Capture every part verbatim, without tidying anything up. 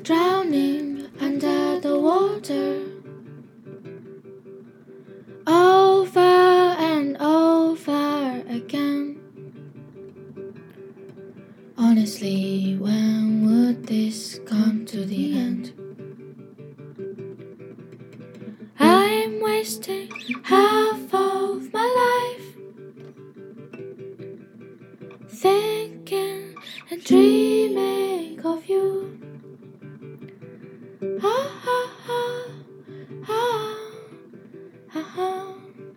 drowning under the water, over and over again. Honestly, when would this come to the end? I'm wasting half of my life thinking and dreaming of you. Ah, ah, ah, ah, ah, ah.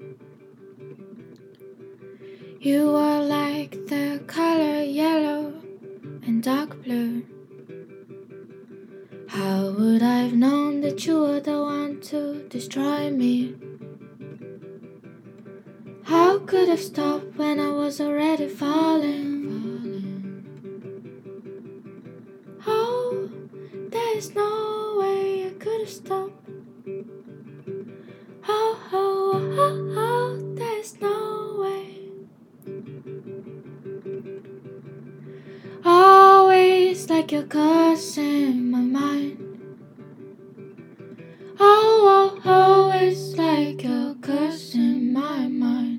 You are like the color yellow and dark blue. How would I have known that you were the one to destroy me? How could I have stopped when I was already falling? Oh, there is no way I could have stopped. Oh, oh, oh, oh, there is no way. Always like you're cursing my mind. Oh, oh, always like you're cursing my mind.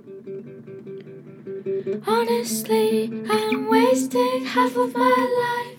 Honestly, I'm wasting half of my life